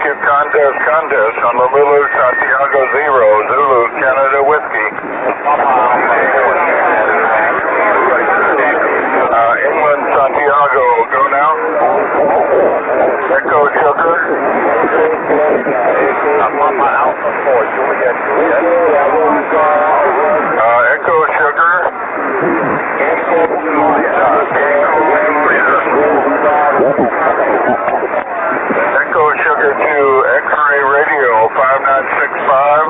Rescue contest on the Lulu Santiago Zero, Zulu Canada Whiskey. Inland Santiago, go now. Echo Sugar. Papa Alpha 4, Juliet. Echo Sugar. Echo Sugar to X-Ray Radio 5965.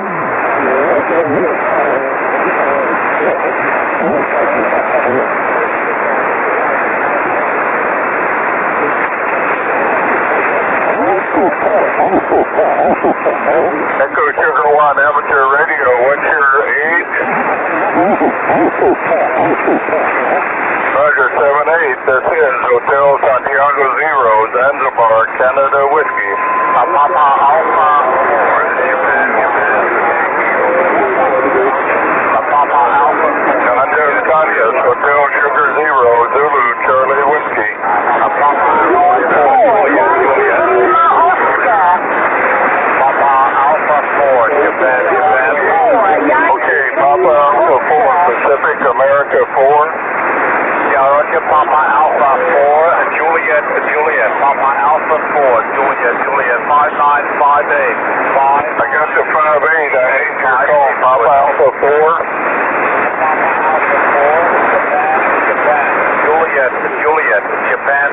Echo Sugar 1 Amateur Radio, what's your age? Roger, 7-8, this is Hotel Santiago Zero, Zanzibar, Canada Whiskey. Papa Alpha 4. Papa Alpha 4. Contest, Hotel Sugar Zero, Zulu, Charlie Whiskey. Papa Alpha 4, Japan. Okay, Papa Alpha 4, Pacific America 4. Roger, Papa Alpha 4, Juliet, Papa Alpha 4, Juliet, 5958, 5. I got the 5-8, I hate your call, Papa Alpha 4. Papa Alpha 4, Japan, Juliet, Japan,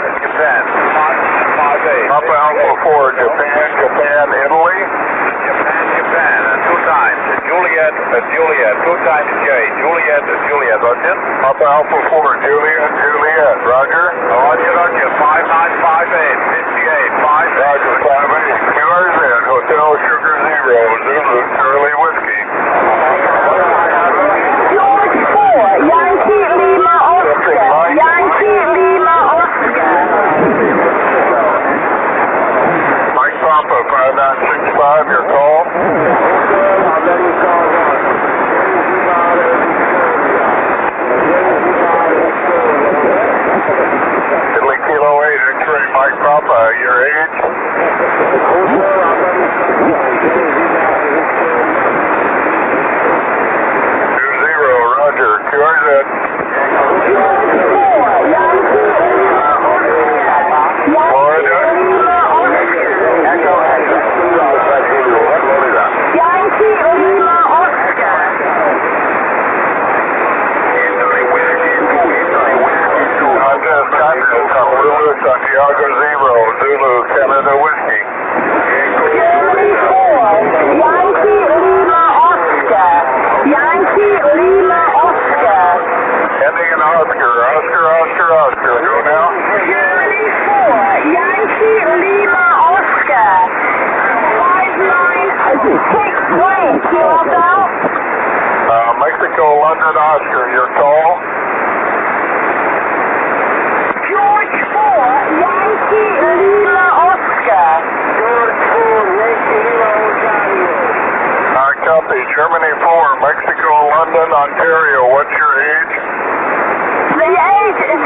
558. Papa Alpha 4, Japan, Italy. Japan, 2 times, Juliet, 2 times J, Juliet, Roger. Papa Alpha 4, Juliet, Roger. Roger, 5958, 58, 5. Roger, 5-8, QRZ, Hotel Sugar Zero, Zulu, Charlie Whiskey. George 4, Yankee Lima Oscar, Yankee Lima Oscar. Mike Papa, 5965, your call. Italy Kilo 8, X-Ray Mike Papa, your age? 20, Roger, QRZ. Florida. Yankee Lima Oscar. Contest on Lulu Santiago Zero, Zulu Canada Whiskey. Jerry 4, Yankee Lima Oscar, Yankee Lima Oscar. Ending in Oscar, go now. Jerry 4, Yankee Lima Oscar. 5963, yourself. Mexico, London, Oscar, your call. George 4, Yankee Lima Oscar. Copy, Germany 4, Mexico, London, Ontario, what's your age? The age is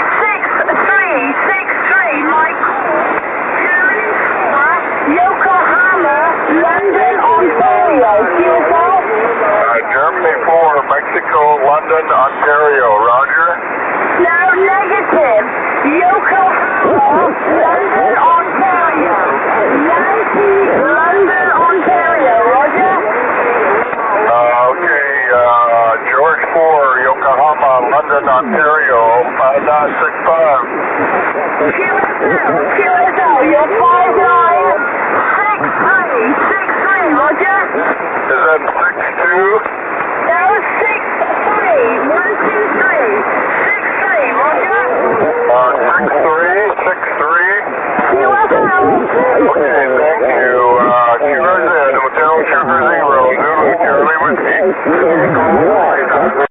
6363, Michael. Germany 4, Yokohama, London, Ontario, yourself. Germany 4, Mexico, London, Ontario, Roger. No, negative. Yokohama, London, Ontario. Yankee, London, Ontario, Roger. Okay, George 4, Yokohama, London, Ontario, 5965. QSL, you're 5963, Roger. Is that 62? No, 63, 123, 63, Roger. 63. QSL. Okay, thank you. QRZ, Hotel Sugar Zero, Zulu, Charlie Whiskey.